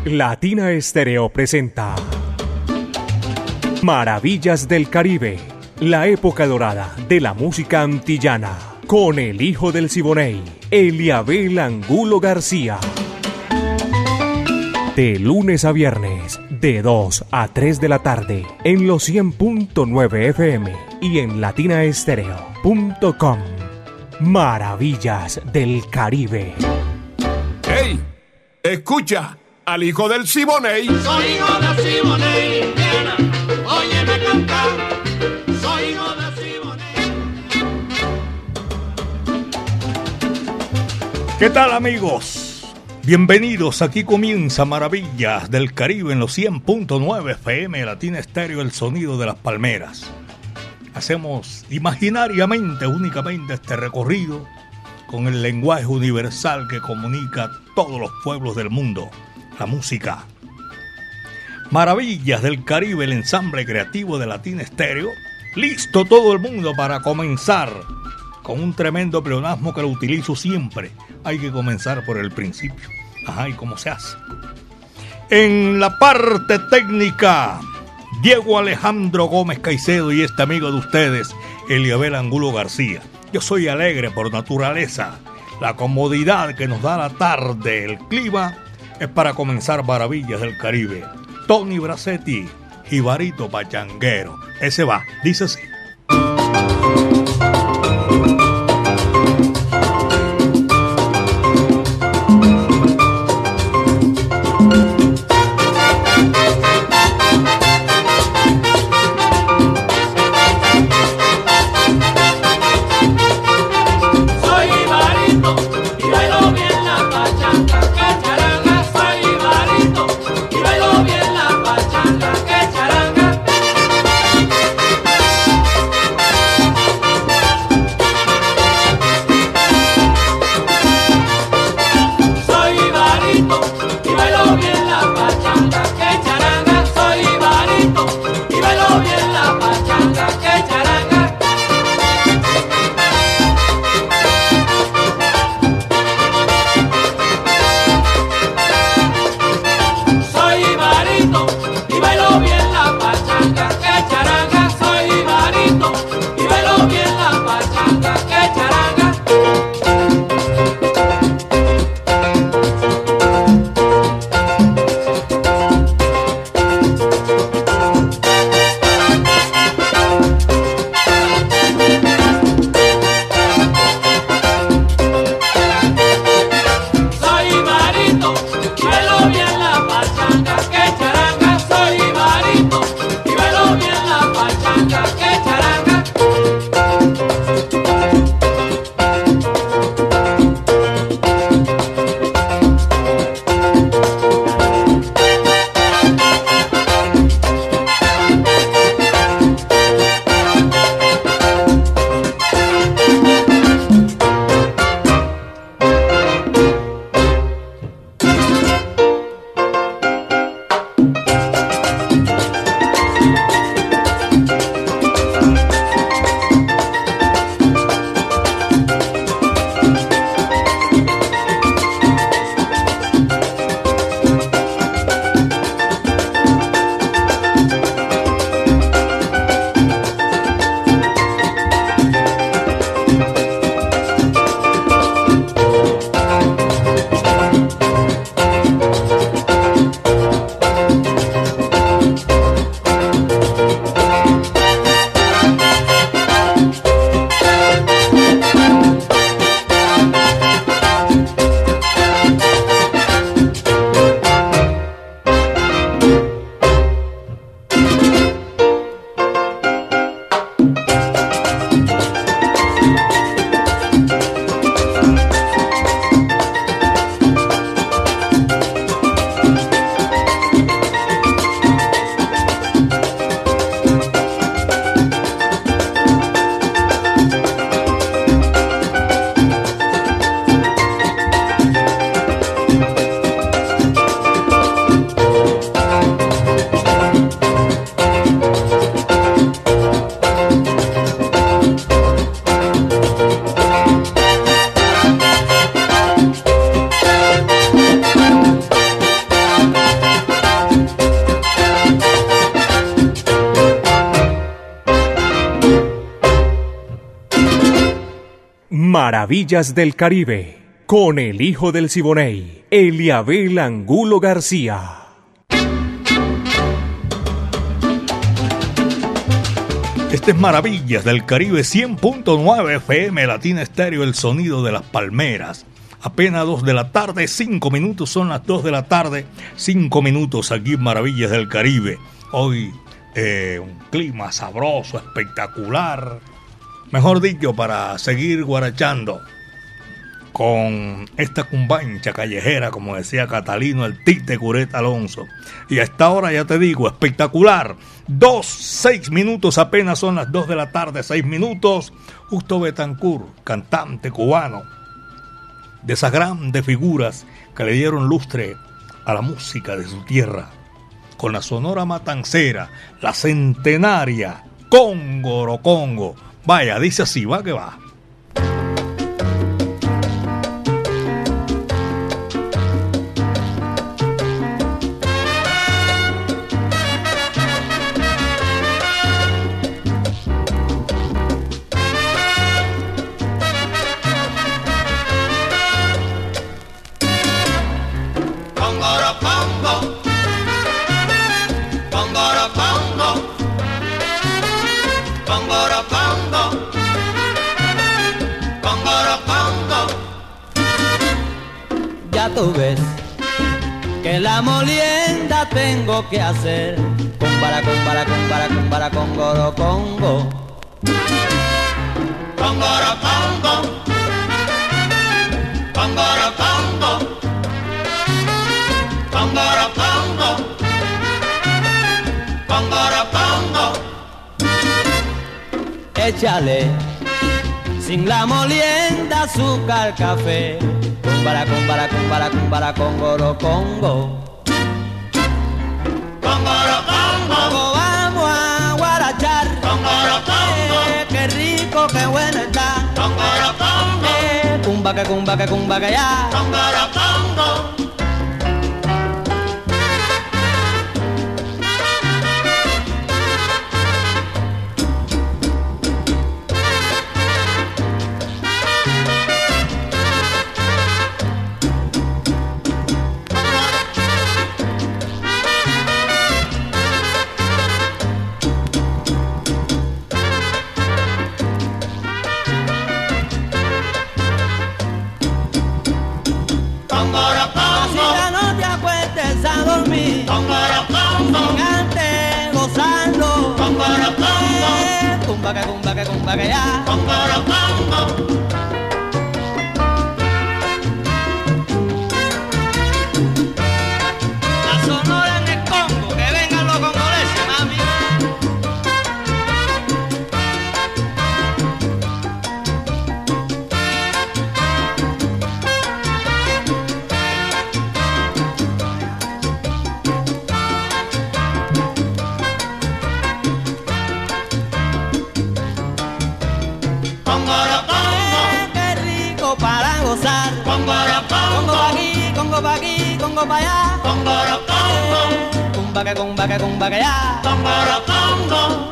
Latina Estéreo presenta Maravillas del Caribe, la época dorada de la música antillana, con el hijo del Siboney, Eliabel Angulo García. De lunes a viernes, de 2 a 3 de la tarde, en los 100.9 FM y en latinaestereo.com. Maravillas del Caribe. ¡Hey! ¡Escucha! Al hijo del Siboney. Soy hijo del Siboney, Indiana. Óyeme cantar. Soy hijo del Siboney. ¿Qué tal, amigos? Bienvenidos. Aquí comienza Maravillas del Caribe en los 100.9 FM Latina Estéreo, el sonido de las palmeras. Hacemos imaginariamente, únicamente este recorrido con el lenguaje universal que comunica a todos los pueblos del mundo. La música. Maravillas del Caribe, el ensamble creativo de Latina Estéreo. Listo todo el mundo para comenzar con un tremendo pleonasmo que lo utilizo siempre. Hay que comenzar por el principio. Ajá, ¿y cómo se hace? En la parte técnica, Diego Alejandro Gómez Caicedo y este amigo de ustedes, Eliabel Angulo García. Yo soy alegre por naturaleza. La comodidad que nos da la tarde, el clima, es para comenzar Maravillas del Caribe. Tony Bracetti, Jibarito Pachanguero. Ese va, dice así. Maravillas del Caribe, con el hijo del Siboney, Eliabel Angulo García. Este es Maravillas del Caribe 100.9 FM Latina Estéreo, el sonido de las palmeras. Apenas 2 de la tarde, 5 minutos, son las 2 de la tarde, 5 minutos aquí en Maravillas del Caribe. Hoy un clima sabroso, espectacular. Mejor dicho, para seguir guarachando con esta cumbancha callejera, como decía Catalino, el Tite Cureta Alonso. Y a esta hora, ya te digo, espectacular. 6 minutos, apenas son las 2 de la tarde, 6 minutos. Justo Betancourt, cantante cubano, de esas grandes figuras que le dieron lustre a la música de su tierra, con la Sonora Matancera, la centenaria Cóngoro Congo. Vaya, dice así, va que va. Ya tú ves que la molienda tengo que hacer. Cumbara, congoro, congo. Congoro, congo. Congoro, congo. Congoro, congo. Congoro, congo. Échale sin la molienda azúcar, café. Cumbara, congoro, congo. Congoro, congo. Vamos a guarachar. Congoro, congo. Qué rico, qué bueno está. Congoro, congo. Cumba que ya. Congoro, congo. Cumba que ya. Congoro, congo. La Sonora en el Congo, que vengan los congoleses, mami. Congo pa' aquí, congo pa' allá. Congoro, congo. Cumba que ya. Congoro, congo.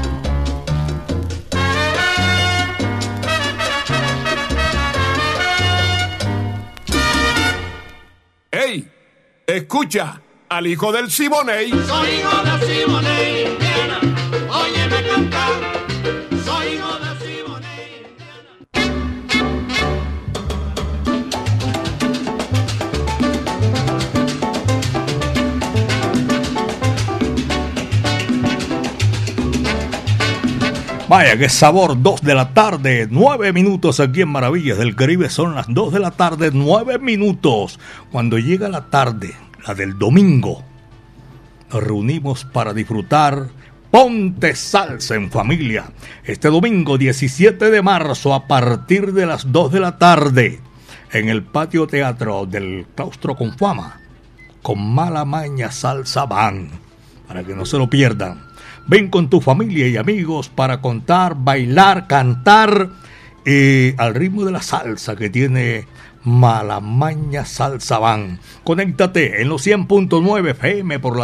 ¡Ey! Escucha al hijo del Siboney. Soy hijo de Siboney, Indiana. Óyeme cantar. Soy hijo de Siboney, Indiana. Vaya, qué sabor, 2 de la tarde, 9 minutos aquí en Maravillas del Caribe. Son las 2 de la tarde, 9 minutos. Cuando llega la tarde, la del domingo, nos reunimos para disfrutar Ponte Salsa en familia. Este domingo 17 de marzo a partir de las 2 de la tarde en el patio teatro del Claustro con Fama, con Mala Maña Salsa Band, para que no se lo pierdan. Ven con tu familia y amigos para contar, bailar, cantar al ritmo de la salsa que tiene Mala Maña Salsa Band. Conéctate en los 100.9 FM por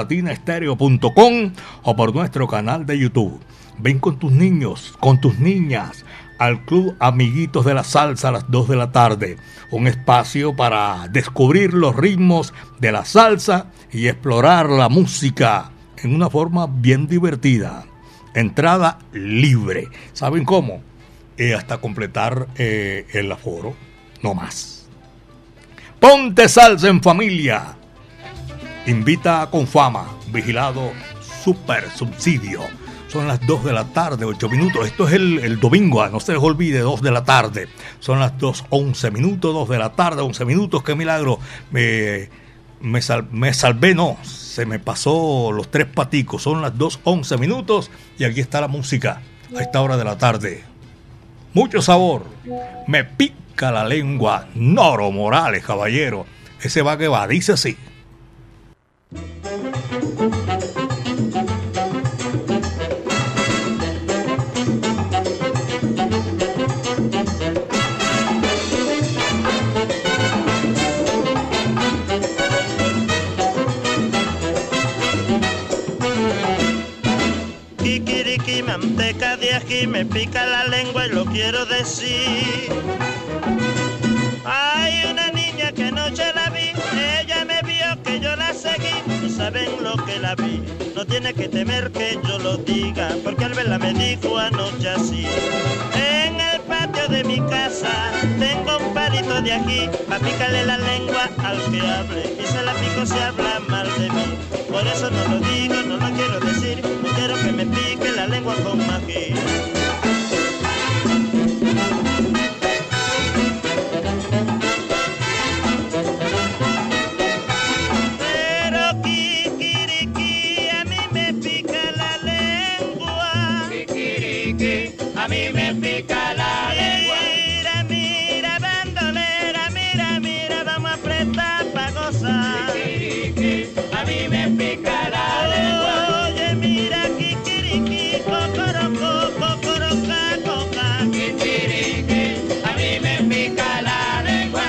latinaestereo.com o por nuestro canal de YouTube. Ven con tus niños, con tus niñas, al Club Amiguitos de la Salsa a las 2 de la tarde. Un espacio para descubrir los ritmos de la salsa y explorar la música en una forma bien divertida. Entrada libre. ¿Saben cómo? Hasta completar el aforo. No más. Ponte salsa en familia. Invita con fama. Vigilado Super Subsidio. Son las 2 de la tarde, 8 minutos. Esto es el domingo, no se les olvide, 2 de la tarde. Son las 2, 11 minutos, 2 de la tarde, 11 minutos. Qué milagro. Me salvé, no. Se me pasó los 3 paticos. Son las 2, 11 minutos. Y aquí está la música a esta hora de la tarde. Mucho sabor. Me pica la lengua. Noro Morales, caballero. Ese va que va, dice así. Kikiriki, manteca de ají, me pica la lengua y lo quiero decir. Hay una niña que anoche la vi, ella me vio que yo la seguí. Y saben lo que la vi, no tiene que temer que yo lo diga, porque al verla me dijo anoche así. En el patio de mi casa tengo un palito de ají, pa' picarle la lengua al que hable, y se la pico si habla mal de mí. Por eso no lo digo, no lo quiero decir, no quiero que me pique la lengua con ají. Pero kikiriki, a mí me pica la lengua. Kikiriki, a mí me pica la lengua. Mira, mira, bandolera, mira, mira, vamos a apretar pa' gozar. Kikiriki, a mí me pica la lengua. Oye, mira, kikiriki, cocoroco, cocoroca, coca. Kikiriki, a mí me pica la lengua.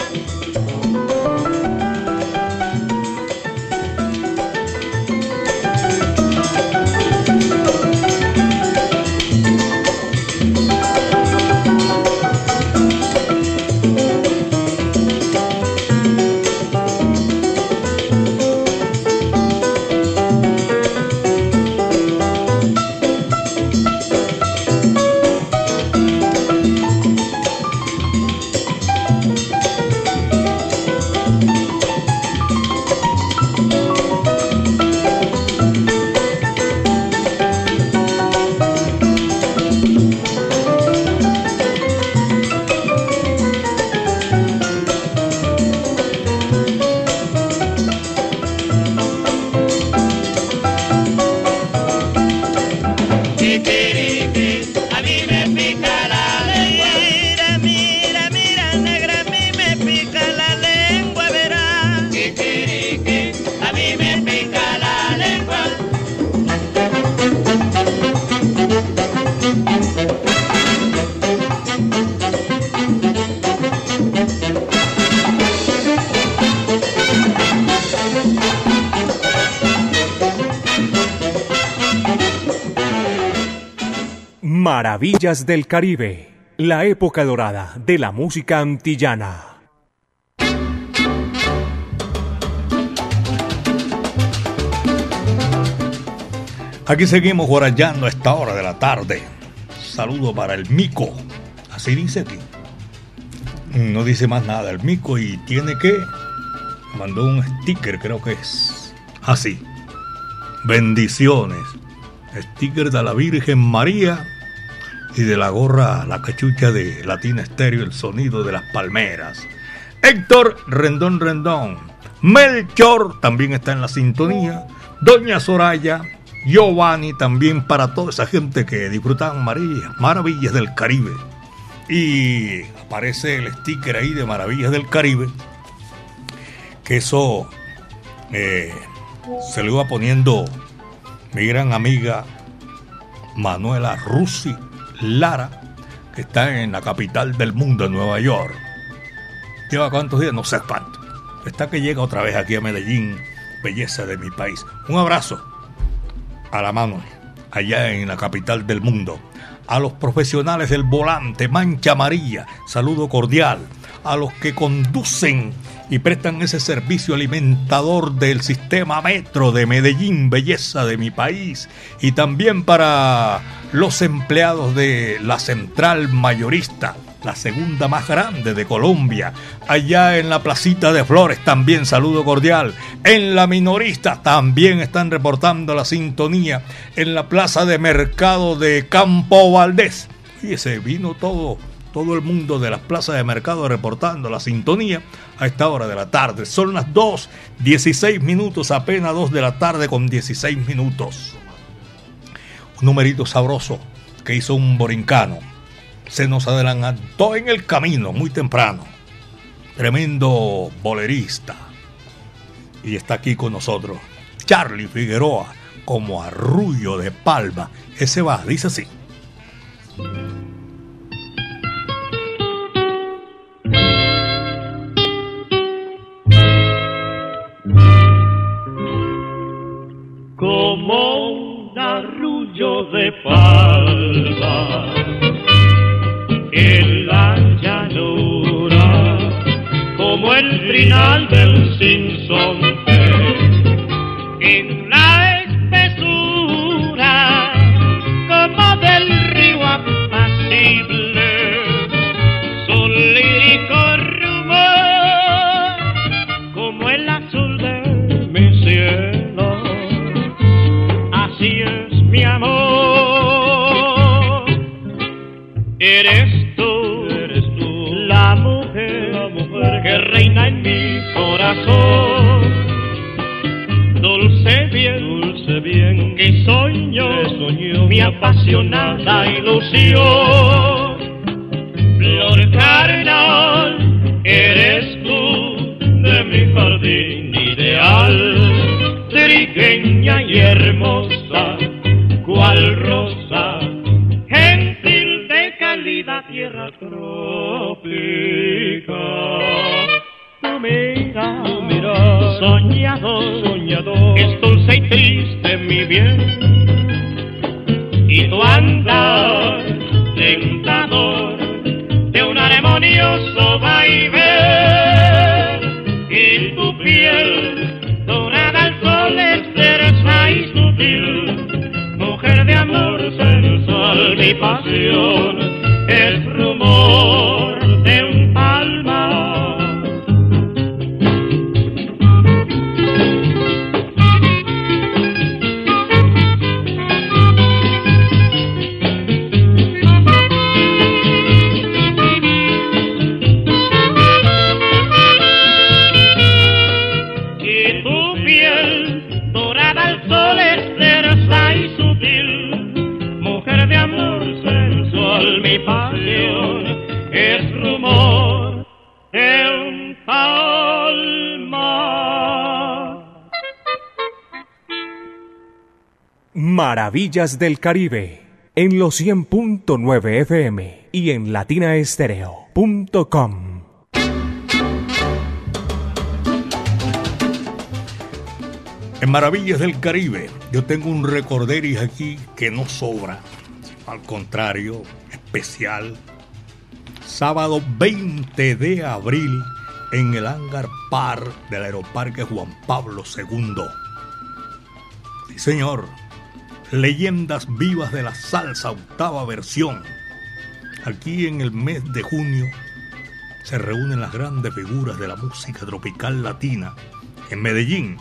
Kikiriki, a mí me pica la lengua. Mira, mira, mira, negra, a mí me pica la lengua, verás. Kikiriki, a mí me pica la lengua. Maravillas del Caribe, la época dorada de la música antillana. Aquí seguimos guarayando a esta hora de la tarde. Saludo para el Mico. Así dice aquí. No dice más nada el Mico y tiene que... Mandó un sticker, creo que es. Así. Bendiciones. Sticker de la Virgen María y de la gorra, la cachucha de Latina Estéreo, el sonido de las palmeras. Héctor Rendón Rendón. Melchor también está en la sintonía. Doña Soraya, Giovanni también, para toda esa gente que disfrutan Maravillas del Caribe. Y aparece el sticker ahí de Maravillas del Caribe, que eso se lo iba poniendo mi gran amiga Manuela Rusi Lara, que está en la capital del mundo, en Nueva York. ¿Lleva cuántos días? No sé cuánto. Está que llega otra vez aquí a Medellín, belleza de mi país. Un abrazo a la mano allá en la capital del mundo. a los profesionales del volante, mancha amarilla, saludo cordial, a los que conducen y prestan ese servicio alimentador del sistema metro de Medellín, belleza de mi país, y también para los empleados de la central mayorista, la segunda más grande de Colombia, allá en la placita de Flores también saludo cordial, en la minorista también están reportando la sintonía, en la plaza de mercado de Campo Valdés, y ese vino todo el mundo de las plazas de mercado reportando la sintonía a esta hora de la tarde. Son las 2:16, apenas 2 de la tarde con 16 minutos. Un numerito sabroso que hizo un borincano. Se nos adelantó en el camino muy temprano. Tremendo bolerista. Y está aquí con nosotros. Charlie Figueroa, como arrullo de palma. Ese va, dice así. Como un arrullo de palma en la llanura, como el trinal del sinsonte en la espesura, como del río apacible, su lírico rumor, como el azul de mi cielo. Así es mi amor, eres tú, la mujer que reina en mi corazón. Dulce bien, que soñó mi apasionada ilusión. Flor carnal, eres tú de mi jardín ideal, trigueña y hermosa, cual rosa, gentil de cálida tierra tropical. Tú mira, soñador, es dulce y triste mi bien, y tu andar tentador de un armonioso vaivén, y tu piel dorada al sol es tersa y sutil, mujer de amor sensual, mi pasión es rumor de un palmar. Mi pasión es rumor de un palmar. Maravillas del Caribe en los 100.9 FM y en latinaestereo.com. En Maravillas del Caribe yo tengo un recorderis aquí que no sobra, al contrario, especial. Sábado 20 de abril en el Hangar Par del Aeroparque Juan Pablo II. Sí, señor. Leyendas vivas de la salsa, octava versión. Aquí en el mes de junio se reúnen las grandes figuras de la música tropical latina en Medellín.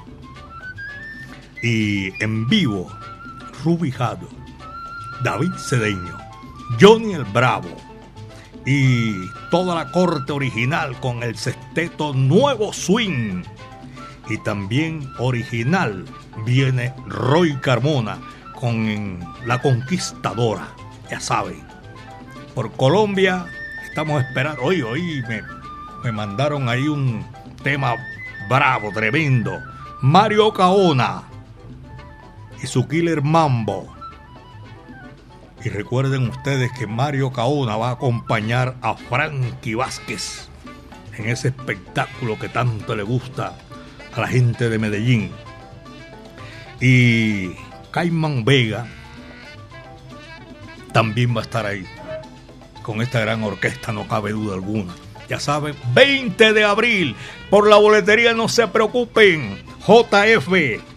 Y en vivo, Ruby Jado, David Cedeño, Johnny el Bravo y toda la corte original con el sexteto Nuevo Swing. Y también original viene Roy Carmona con La Conquistadora, ya saben. Por Colombia estamos esperando. Hoy me mandaron ahí un tema bravo, tremendo. Mario Caona y su Killer Mambo. Y recuerden ustedes que Mario Caona va a acompañar a Frankie Vázquez en ese espectáculo que tanto le gusta a la gente de Medellín. Y Caimán Vega también va a estar ahí. Con esta gran orquesta, no cabe duda alguna. Ya saben, 20 de abril, por la boletería no se preocupen. JF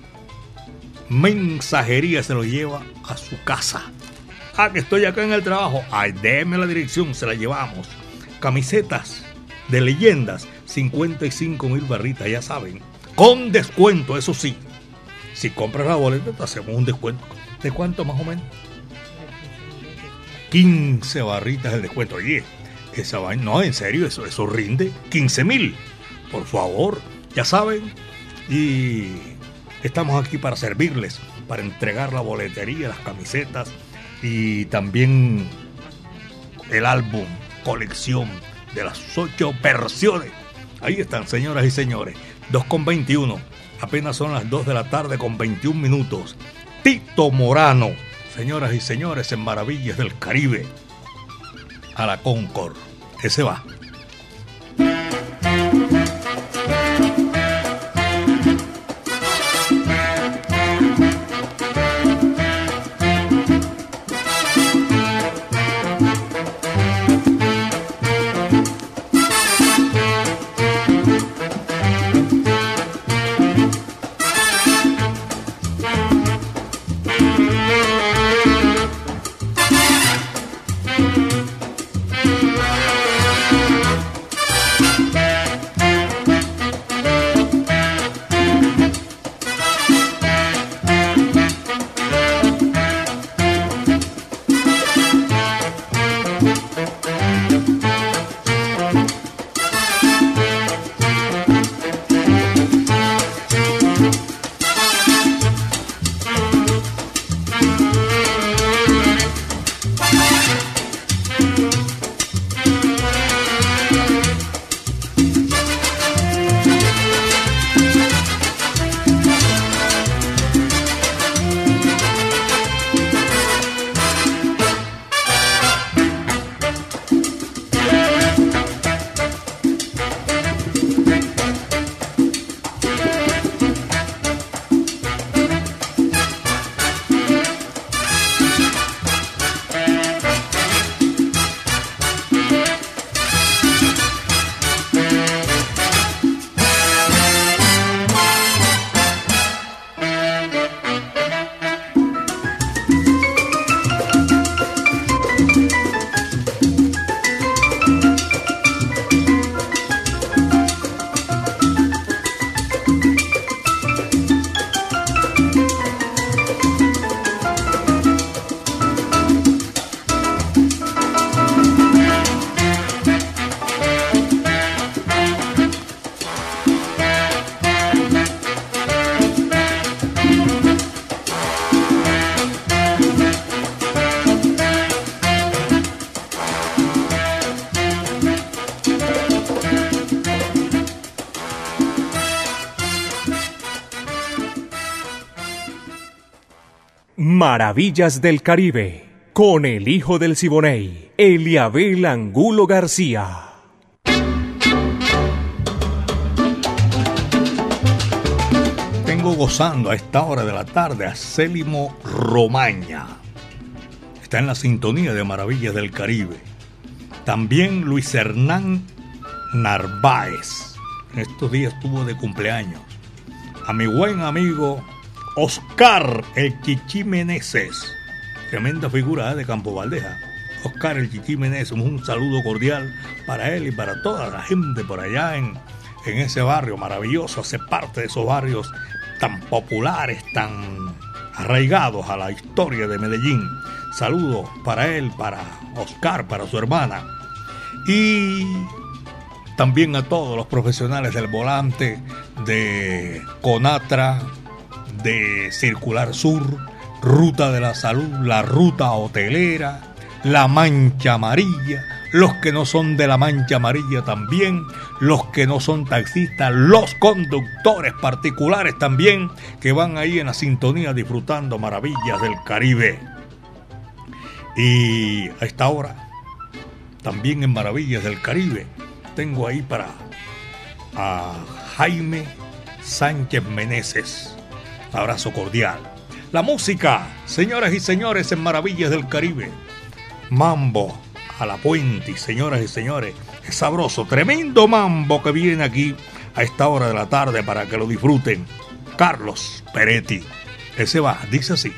Mensajería se lo lleva a su casa. Ah, que estoy acá en el trabajo. Ay, déme la dirección, se la llevamos. Camisetas de leyendas, 55,000 barritas, ya saben. Con descuento, eso sí. Si compras la boleta, te hacemos un descuento. ¿De cuánto más o menos? 15 barritas el descuento. Oye, esa vaina, no, en serio, eso rinde 15,000. Por favor, ya saben. Y estamos aquí para servirles, para entregar la boletería, las camisetas y también el álbum, colección de las 8 versiones. Ahí están, señoras y señores. 2:21. Apenas son las 2 de la tarde con 21 minutos. Tito Morano, señoras y señores, en Maravillas del Caribe. A la Concord. Ese va. Maravillas del Caribe, con el hijo del Siboney, Eliabel Angulo García. Tengo gozando a esta hora de la tarde a Célimo Romaña. Está en la sintonía de Maravillas del Caribe. También Luis Hernán Narváez. En estos días estuvo de cumpleaños. A mi buen amigo Oscar el Chichi Meneses, tremenda figura de Campo Valdeja. Oscar el Chichi Meneses, un saludo cordial para él y para toda la gente por allá en ese barrio maravilloso. Hace parte de esos barrios tan populares, tan arraigados a la historia de Medellín. Saludos para él, para Oscar, para su hermana y también a todos los profesionales del volante de Conatra, de Circular Sur, Ruta de la Salud, la Ruta Hotelera, la Mancha Amarilla, los que no son de la Mancha Amarilla también, los que no son taxistas, los conductores particulares también, que van ahí en la sintonía disfrutando Maravillas del Caribe. Y a esta hora, también en Maravillas del Caribe, tengo ahí para a Jaime Sánchez Meneses. Abrazo cordial. La música, señoras y señores, en Maravillas del Caribe. Mambo a la Puente, señoras y señores. Es sabroso, tremendo mambo que viene aquí a esta hora de la tarde para que lo disfruten. Carlos Peretti. Ese va, dice así.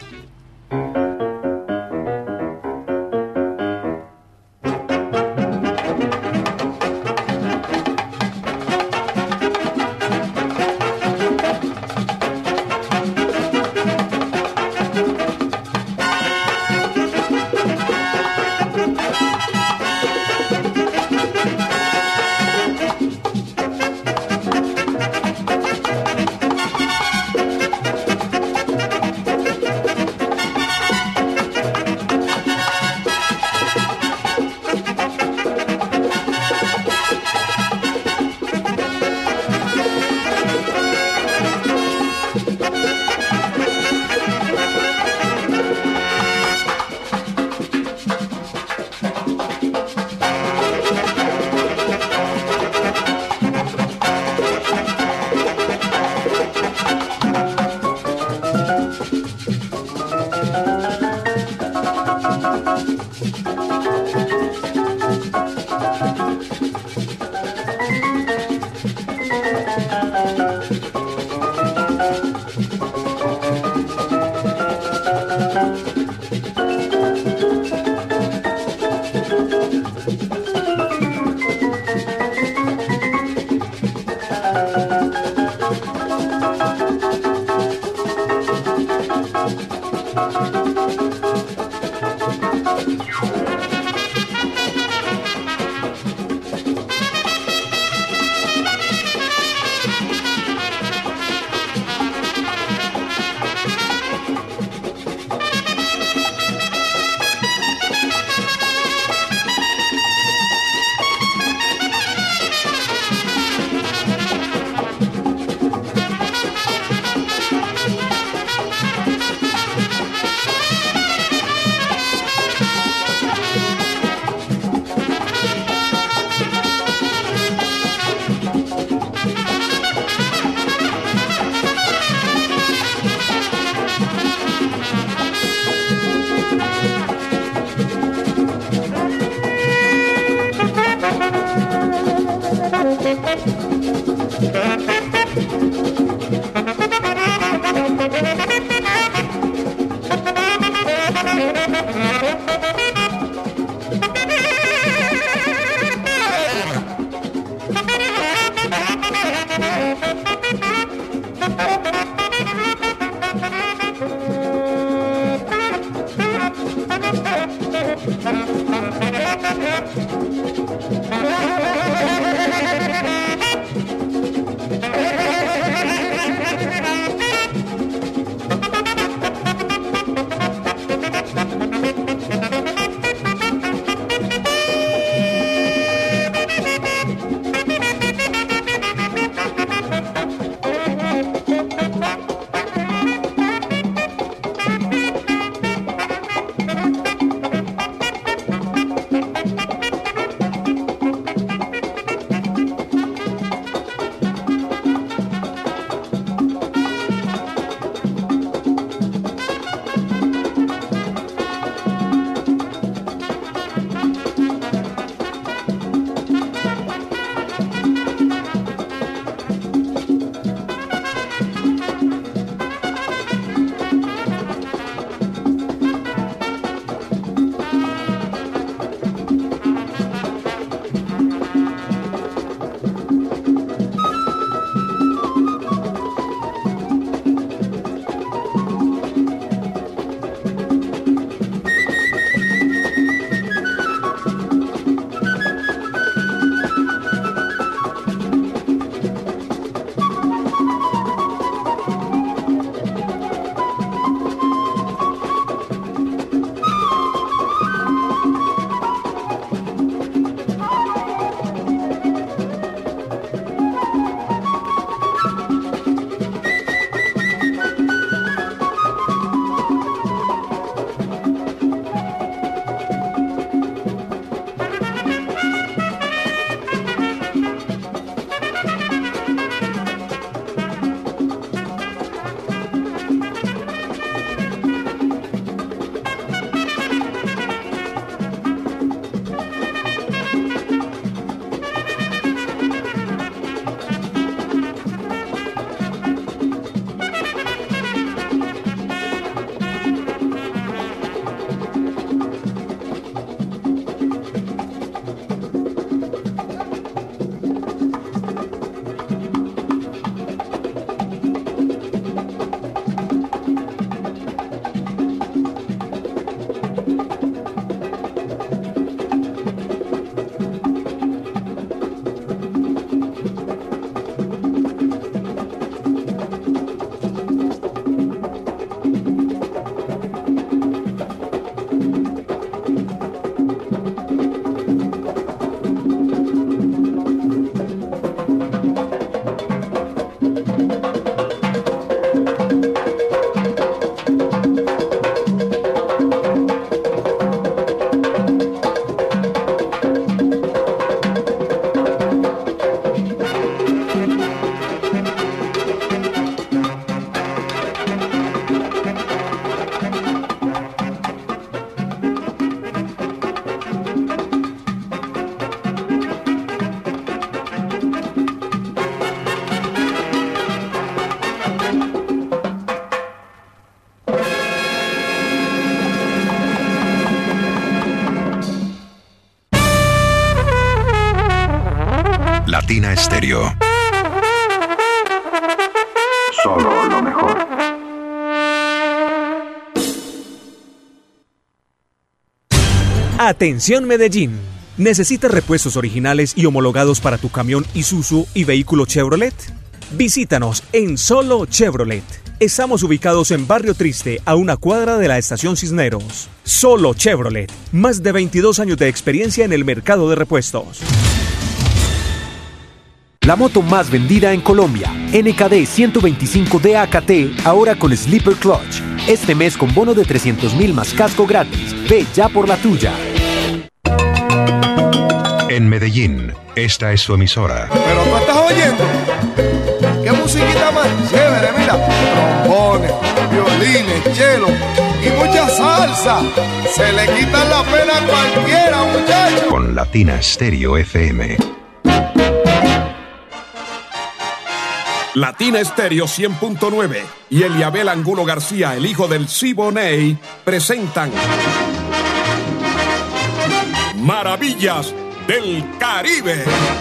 Latina Estéreo. Solo lo mejor. Atención Medellín. ¿Necesitas repuestos originales y homologados para tu camión Isuzu y vehículo Chevrolet? Visítanos en Solo Chevrolet. Estamos ubicados en Barrio Triste, a una cuadra de la Estación Cisneros. Solo Chevrolet. Más de 22 años de experiencia en el mercado de repuestos. La moto más vendida en Colombia, NKD 125 DAKT, ahora con Sleeper Clutch. Este mes con bono de 300.000 más casco gratis. Ve ya por la tuya. En Medellín, esta es su emisora. Pero tú estás oyendo. ¿Qué musiquita más chévere? Mira, trombones, violines, cello y mucha salsa. Se le quita la pena a cualquiera, muchachos. Con Latina Estéreo FM. Latina Estéreo 100.9 y Eliabel Angulo García, el hijo del Siboney, presentan Maravillas del Caribe.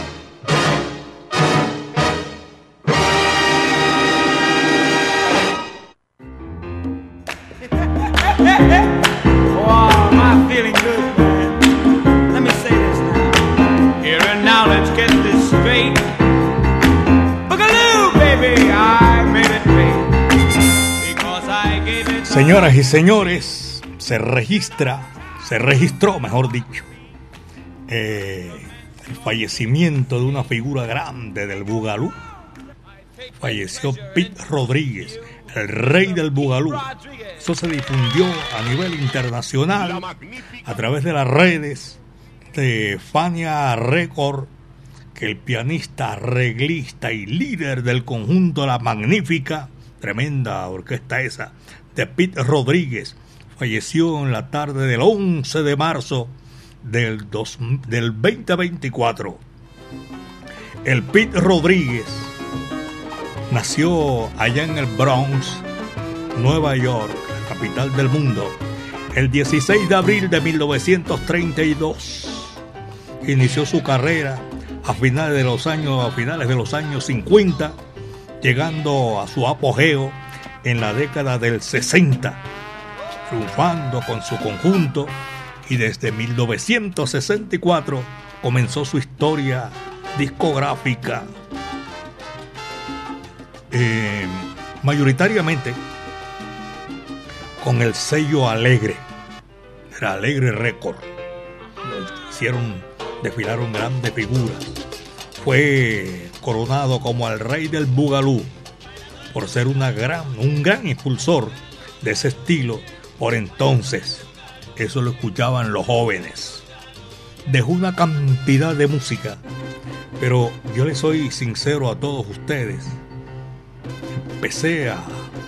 Oh, am I feeling good, man? Let me say this now. Here and now, let's get this straight. Boogaloo, baby, I made it great. Because I gave it. Señoras y señores, se registró, mejor dicho, el fallecimiento de una figura grande del Bugalú. Falleció Pete Rodríguez, el rey del Bugalú. Eso se difundió a nivel internacional a través de las redes de Fania Record, que el pianista, arreglista y líder del conjunto La Magnífica, tremenda orquesta esa, de Pete Rodríguez, falleció en la tarde del 11 de marzo del 2024. El Pete Rodríguez nació allá en el Bronx, Nueva York, la capital del mundo, el 16 de abril de 1932. Inició su carrera a finales de los años 50, llegando a su apogeo en la década del 60, triunfando con su conjunto, y desde 1964 comenzó su historia discográfica. Mayoritariamente con el sello Alegre, era Alegre Record. Desfilaron grandes figuras. Fue coronado como el rey del Bugalú por ser un gran impulsor de ese estilo por entonces. Eso lo escuchaban los jóvenes. Dejó una cantidad de música, pero yo les soy sincero a todos ustedes. Empecé a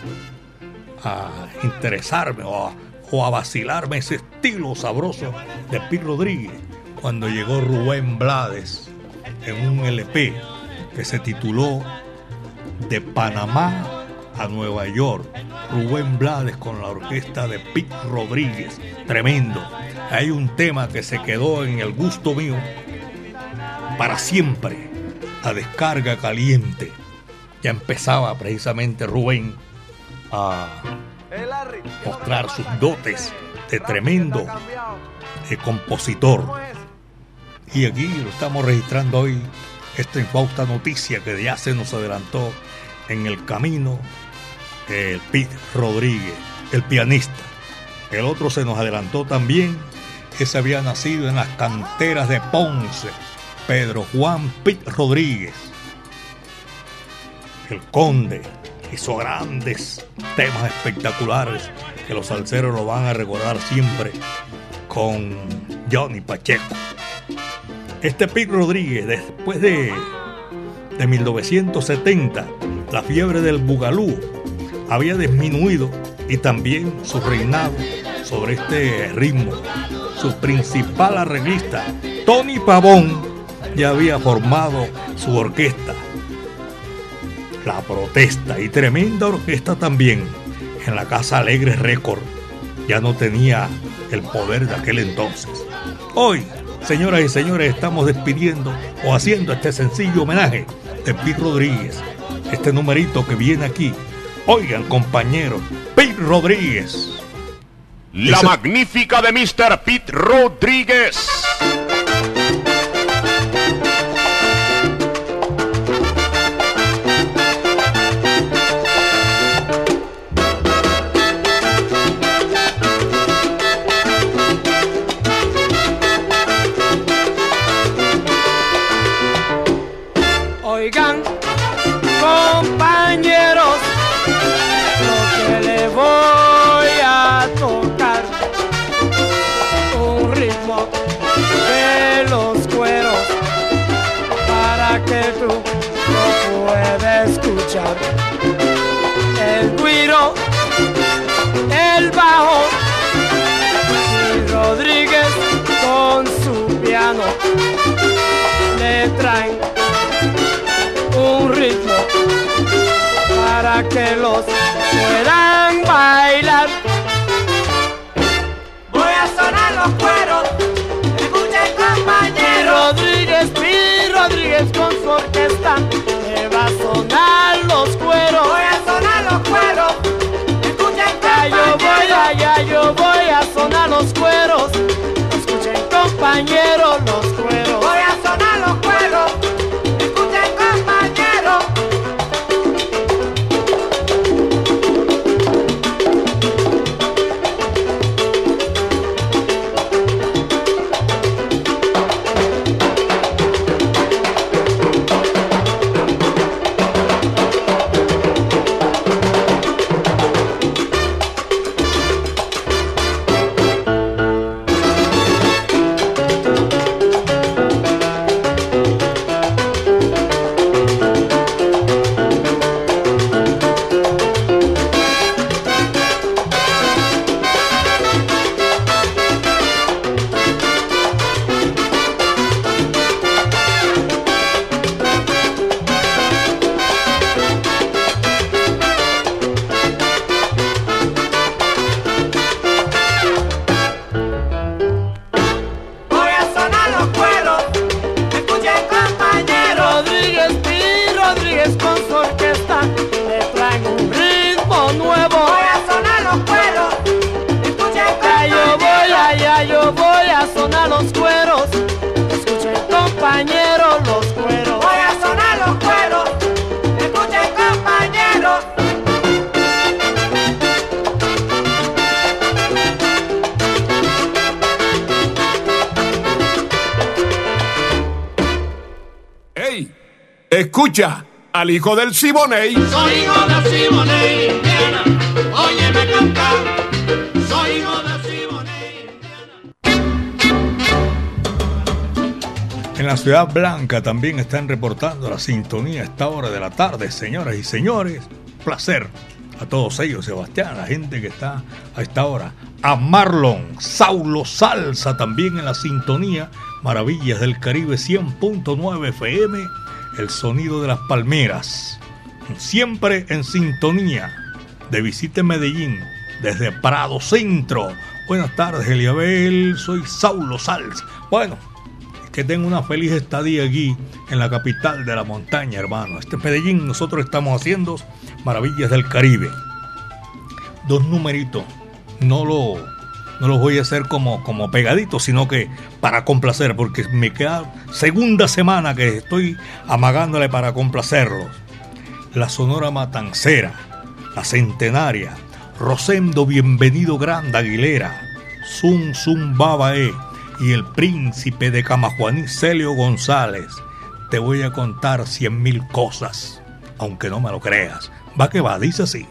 interesarme o a vacilarme ese estilo sabroso de Pete Rodríguez cuando llegó Rubén Blades en un LP que se tituló De Panamá a Nueva York. Rubén Blades con la orquesta de Pete Rodríguez, tremendo. Hay un tema que se quedó en el gusto mío para siempre, La Descarga Caliente. Ya empezaba precisamente Rubén a mostrar sus dotes de tremendo compositor. Y aquí lo estamos registrando hoy, esta infausta noticia que ya se nos adelantó en el camino, el Pete Rodríguez, el pianista. El otro se nos adelantó también, ese había nacido en las canteras de Ponce, Pedro Juan Pete Rodríguez. El Conde hizo grandes temas espectaculares que los salseros lo van a recordar siempre con Johnny Pacheco. Este Pete Rodríguez, después de 1970, la fiebre del Bugalú había disminuido y también su reinado sobre este ritmo. Su principal arreglista, Tony Pavón, ya había formado su orquesta, La Protesta, y tremenda orquesta también en la Casa Alegre Record. Ya no tenía el poder de aquel entonces. Hoy Señoras y señores, estamos despidiendo o haciendo este sencillo homenaje de Pete Rodríguez. Este numerito que viene aquí. Oigan, compañeros, Pete Rodríguez. La magnífica de Mr. Pete Rodríguez. Oigan, compañeros, lo que le voy a tocar, un ritmo de los cueros, para que tú lo puedas escuchar. El güiro, el bajo, y Rodríguez con su piano le traen un ritmo para que los puedan bailar. Voy a sonar los cueros, escuchen compañeros. Rodríguez, Pete Rodríguez con su orquesta, me va a sonar los cueros. Voy a sonar los cueros, escuchen compañeros. Ya yo voy a sonar los cueros, escuchen compañeros los cueros. Voy a sonar los cueros. Escucha al hijo del Siboney. Soy hijo del Siboney, Indiana. Óyeme cantar. Soy hijo del Siboney, Indiana. En la Ciudad Blanca también están reportando la sintonía a esta hora de la tarde, señoras y señores. Placer a todos ellos, Sebastián, la gente que está a esta hora. A Marlon, Saulo Salsa también en la sintonía. Maravillas del Caribe 100.9 FM. El sonido de las palmeras, siempre en sintonía de Visite Medellín, desde Prado Centro. Buenas tardes, Eliabel, soy Saulo Salz. Bueno, que tengo una feliz estadía aquí en la capital de la montaña, hermano. Este Medellín, nosotros estamos haciendo Maravillas del Caribe. Dos numeritos, no los voy a hacer como pegaditos, sino que para complacer, porque me queda segunda semana que estoy amagándole para complacerlos. La Sonora Matancera, la Centenaria, Rosendo Bienvenido Grande Aguilera, Zum Zum Babae y el Príncipe de Camajuaní, Celio González. Te voy a contar 100.000 cosas, aunque no me lo creas. Va que va, dice así.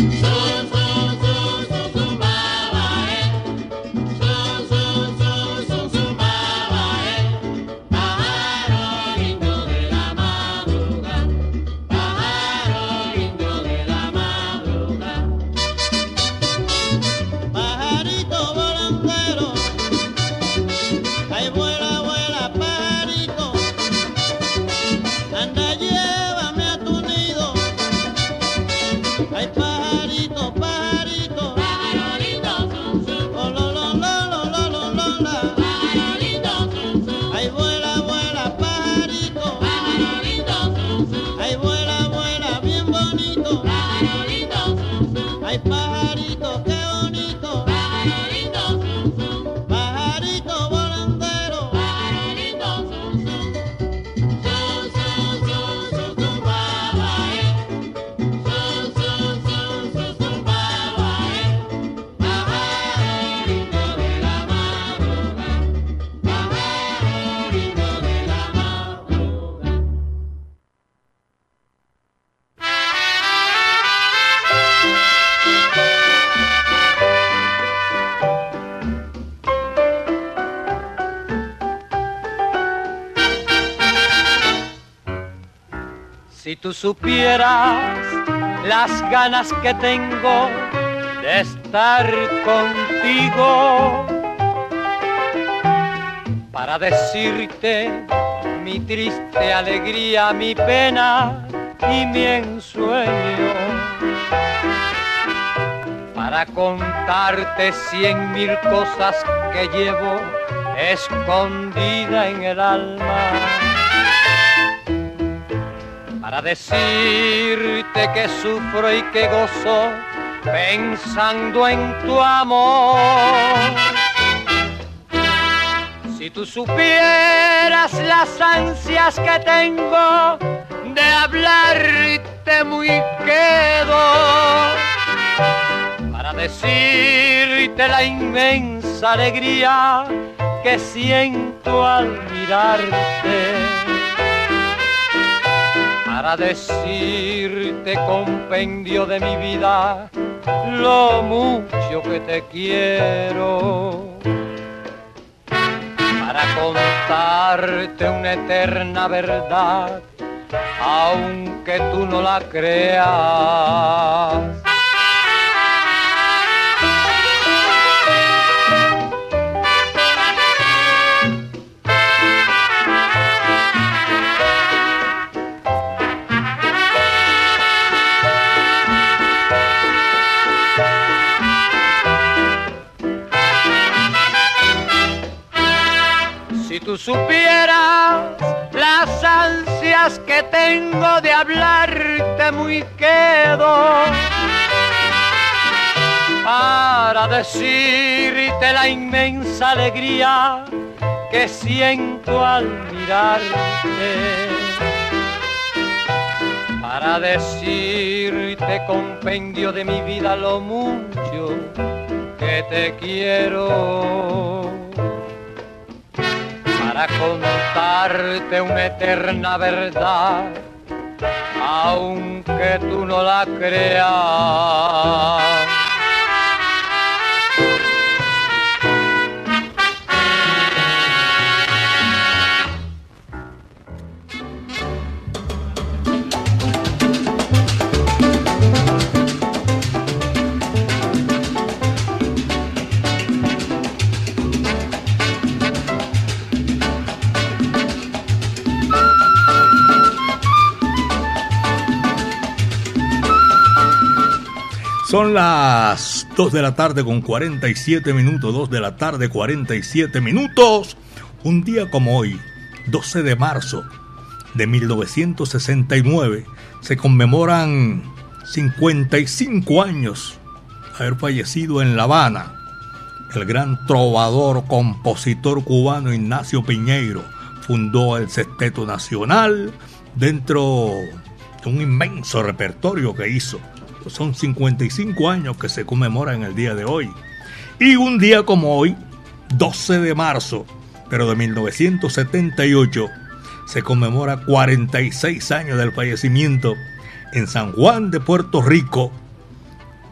Si tú supieras las ganas que tengo de estar contigo, para decirte mi triste alegría, mi pena y mi ensueño, para contarte 100,000 cosas que llevo escondida en el alma, para decirte que sufro y que gozo pensando en tu amor. Si tú supieras las ansias que tengo de hablarte muy quedo, para decirte la inmensa alegría que siento al mirarte, para decirte compendio de mi vida lo mucho que te quiero, para contarte una eterna verdad, aunque tú no la creas. Si tú supieras las ansias que tengo de hablarte muy quedo, para decirte la inmensa alegría que siento al mirarte, para decirte compendio de mi vida lo mucho que te quiero, para contarte una eterna verdad, aunque tú no la creas. Son las 2 de la tarde con 47 minutos, 2 de la tarde 47 minutos. Un día como hoy, 12 de marzo de 1969, se conmemoran 55 años de haber fallecido en La Habana el gran trovador, compositor cubano Ignacio Piñeiro. Fundó el Sexteto Nacional dentro de un inmenso repertorio que hizo. Son 55 años que se conmemoran el día de hoy. Y un día como hoy, 12 de marzo, pero de 1978, se conmemora 46 años del fallecimiento en San Juan de Puerto Rico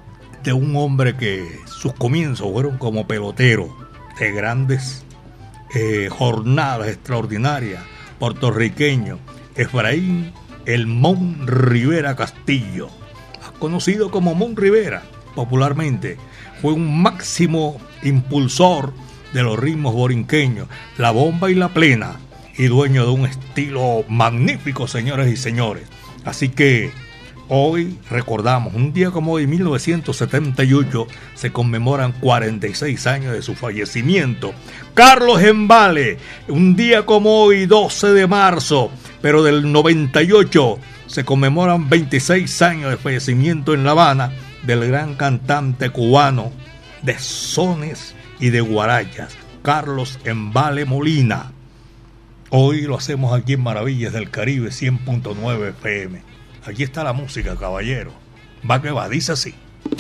de un hombre que sus comienzos fueron como pelotero de grandes jornadas extraordinarias, puertorriqueño, Efraín El Mon Rivera Castillo, conocido como Mon Rivera popularmente. Fue un máximo impulsor de los ritmos borinqueños, la bomba y la plena, y dueño de un estilo magnífico, señores y señores. Así que hoy recordamos, un día como hoy, 1978, se conmemoran 46 años de su fallecimiento. Carlos Embale, un día como hoy, 12 de marzo, pero del 98, se conmemoran 26 años de fallecimiento en La Habana del gran cantante cubano de sones y de guarachas, Carlos Embale Molina. Hoy lo hacemos aquí en Maravillas del Caribe 100.9 FM. Aquí está la música, caballero. Va que va, dice así.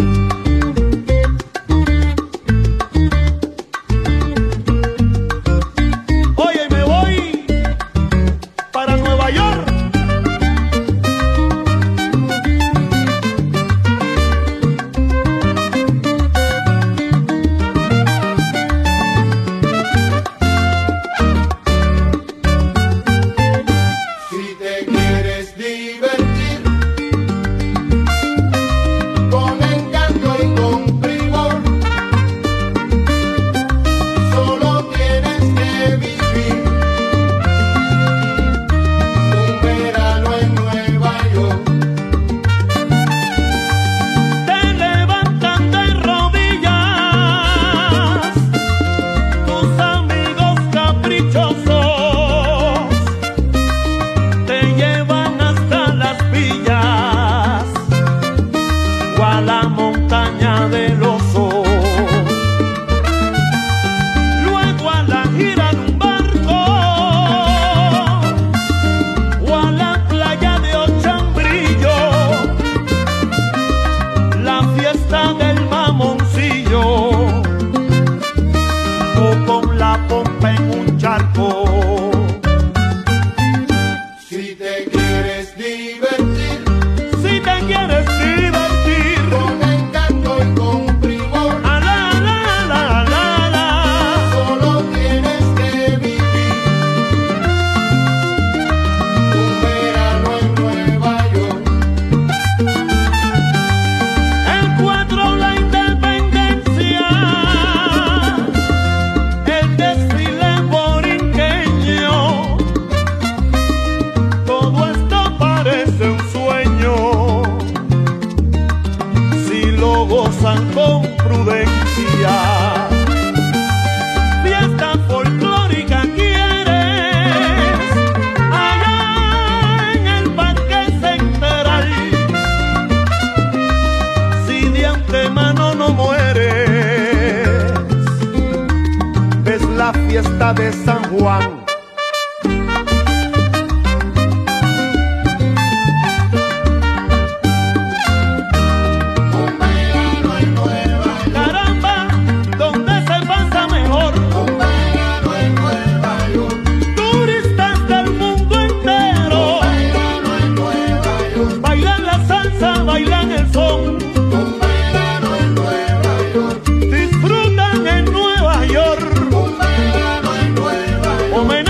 Oye, me voy para Nueva York. Si te quieres divertir con encanto y con primor, solo tienes que vivir un verano en Nueva York. Te levantan de rodillas tus amigos caprichosos, te llevan hasta las villas o a la montaña del oso, luego a la gira en un barco o a la playa de Ochambrillo, la fiesta del mamoncillo o con la pompa en un charco. Si te quieres divertir Si te quieres divertir, con encanto y con primor, a la, solo tienes que vivir un verano en Nueva York. el 4 la independencia, el desfile borinqueño, todo esto parece un sueño si lo gozan con prudencia. Fiesta folclórica quieres allá en el Parque Central, si de antemano no mueres, ves la fiesta de San Juan. Un verano en Nueva York. Caramba, ¿dónde se pasa mejor? Un verano en Nueva York. Turistas del mundo entero Un verano en Nueva York. bailan la salsa, bailan el son, Un verano en Nueva York. disfrutan en Nueva York. Un verano en Nueva York.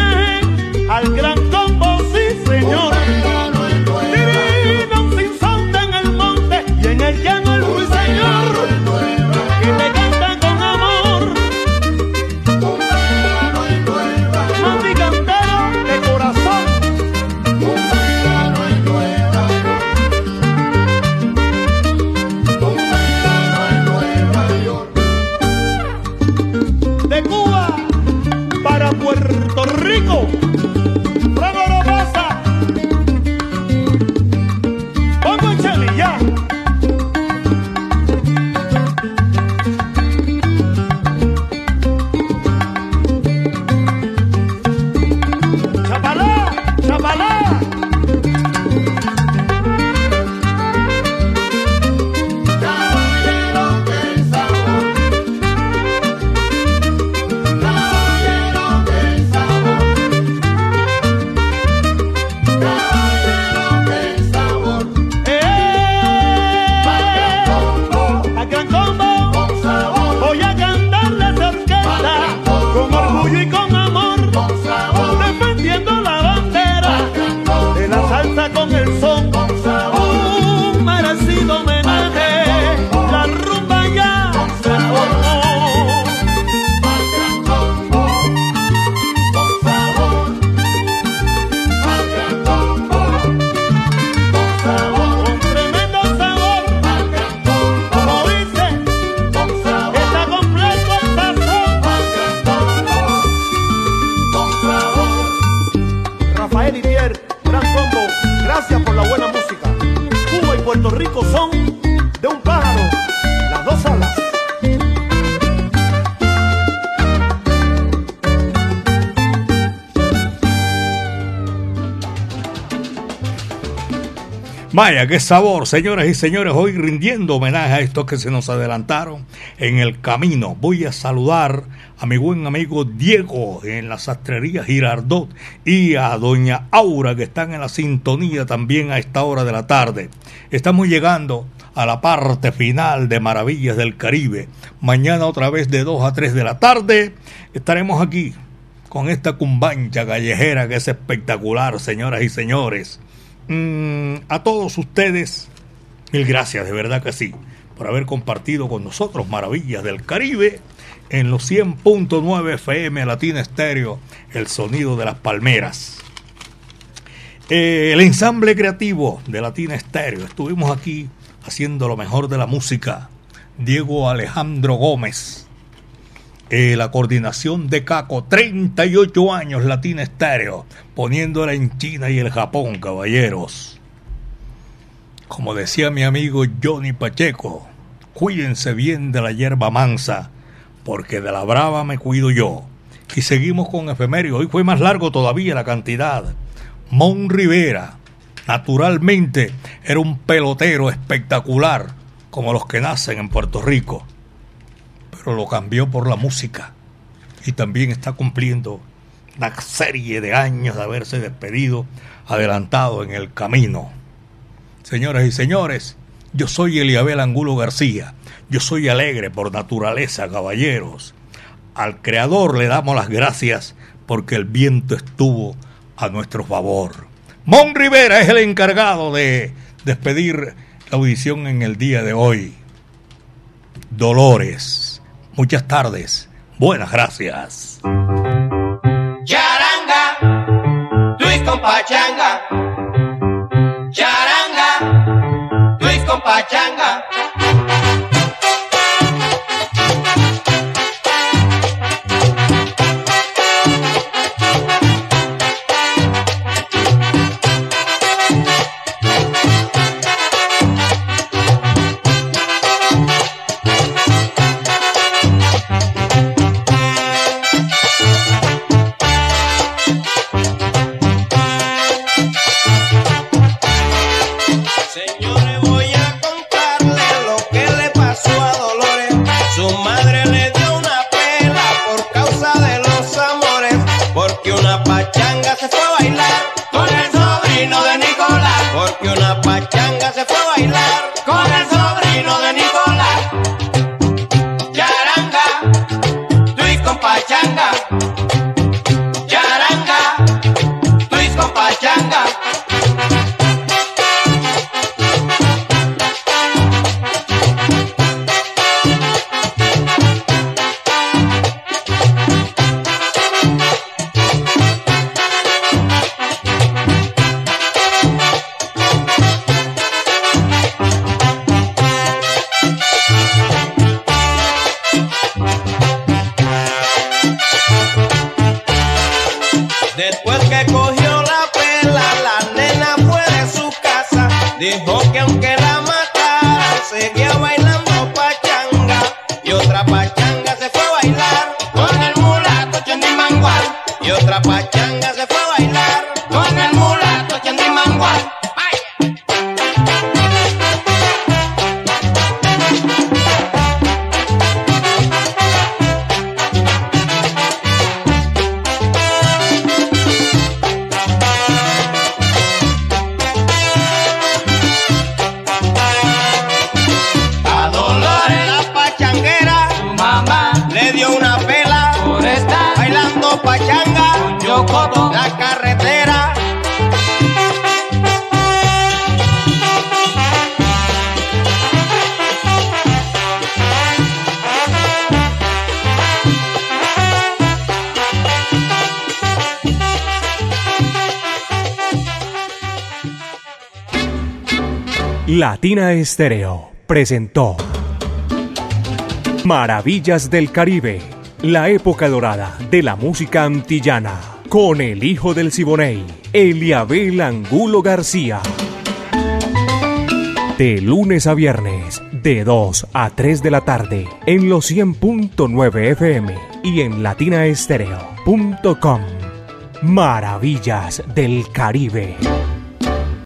con el son, con sabor, un merecido homenaje, la rumba ya se formó. Gracias por la buena música. Cuba y Puerto Rico son de un pájaro, las dos alas. Vaya, qué sabor, señoras y señores, hoy rindiendo homenaje a estos que se nos adelantaron en el camino. Voy a saludar a mi buen amigo Diego en la sastrería Girardot y a doña Aura que están en la sintonía también a esta hora de la tarde. Estamos llegando a la parte final de Maravillas del Caribe. Mañana otra vez de 2 a 3 de la tarde estaremos aquí con esta cumbancha callejera que es espectacular, señoras y señores. A todos ustedes, mil gracias, de verdad que sí, por haber compartido con nosotros Maravillas del Caribe en los 100.9 FM Latina Estéreo, el sonido de las palmeras. El ensamble creativo de Latina Estéreo, estuvimos aquí haciendo lo mejor de la música. Diego Alejandro Gómez, la coordinación de Caco, 38 años Latina Estéreo, poniéndola en China y el Japón, caballeros. Como decía mi amigo Johnny Pacheco, cuídense bien de la hierba mansa, porque de la brava me cuido yo. Y seguimos con efemérides. Hoy fue más largo todavía la cantidad. Mon Rivera, naturalmente, era un pelotero espectacular, como los que nacen en Puerto Rico, pero lo cambió por la música y también está cumpliendo una serie de años de haberse despedido adelantado en el camino. Señoras y señores, yo soy Eliabel Angulo García, yo soy alegre por naturaleza, caballeros. Al Creador le damos las gracias porque el viento estuvo a nuestro favor. Mon Rivera es el encargado de despedir la audición en el día de hoy. Dolores. Muchas tardes. Buenas gracias. Charanga, Luis con pachanga. Charanga, Luis con pachanga. Latina Estéreo presentó Maravillas del Caribe, la época dorada de la música antillana, con el hijo del Siboney, Eliabel Angulo García. De lunes a viernes, de 2 a 3 de la tarde, en los 100.9 FM y en latinaestereo.com. Maravillas del Caribe.